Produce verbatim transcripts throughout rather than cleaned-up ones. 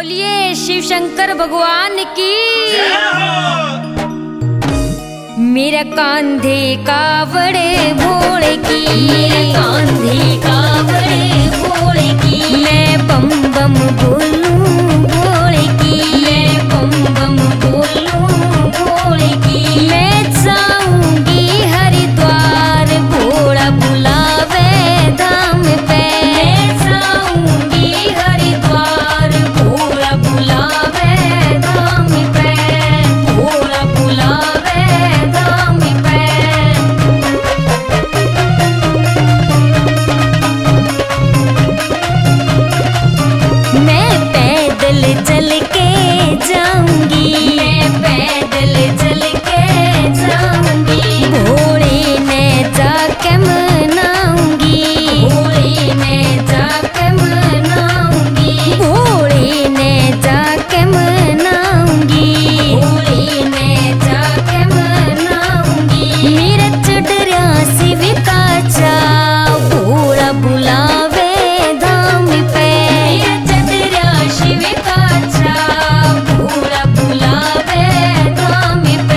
बोलिए शिव शंकर भगवान की। मेरा कांधे कावड़े भोले की, मेरा कांधे कावड़े भोले की। मैं बम बम बोलूं भोले की, मैं बम बम बोलूं भोले की। मैं जाऊंगी हरिद्वार भोला बुलावे धाम पे। मैं जाऊंगी हरिद्वार भोला बुलावे धाम पे, भोला बुलावे धाम पे। मैं पैदल चल के जाऊंगी, मैं पैदल चल के जाऊंगी। भोले ने जाके मनाऊंगी, भोले ने जाके मनाऊंगी। भोले ने जाके मनाऊंगी, भोले ने जाके मनाऊंगी। मेरा चढ़िया शिव का चाव भोला बुलावे धाम पे। मेरा चढ़िया शिव का चाव भोला बुलावे धाम पे।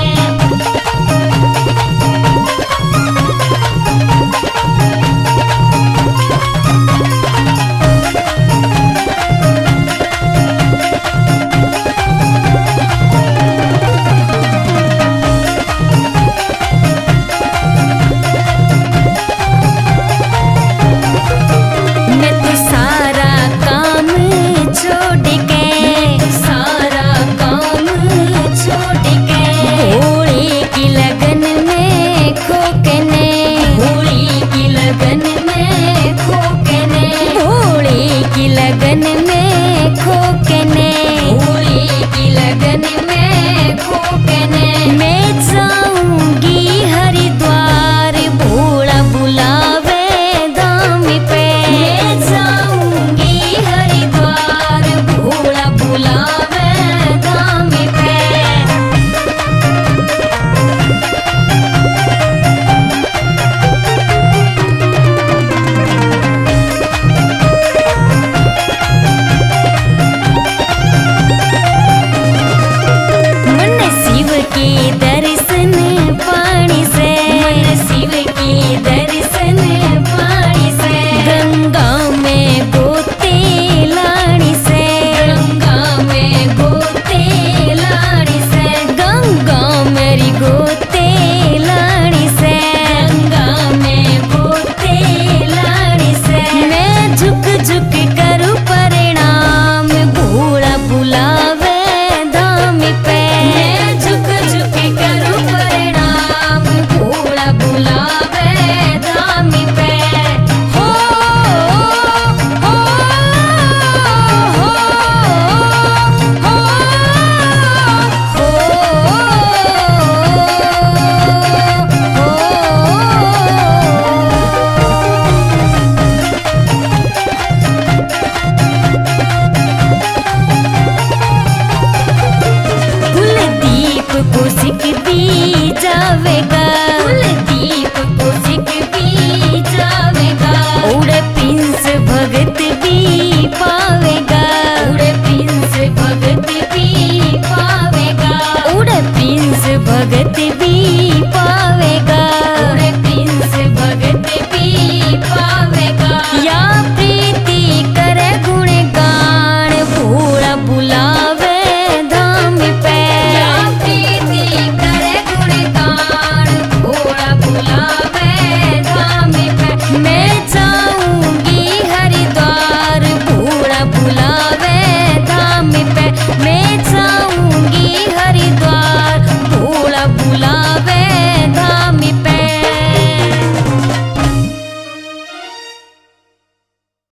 मैं तो सारा काम छोड़ के, सारा काम छोड़ के भोले की लगन में खोकने, भोले की लगन में खोकने, भोले की लगन में खोकने, भोले की लगन में खोकने। मैं जाऊंगी हरिद्वार भोला बुलावे धाम पे। मैं जाऊंगी हरिद्वार भोला बुलावे धाम पे। मन शिव के दर्शन पाने से, मन शिव के दर्शन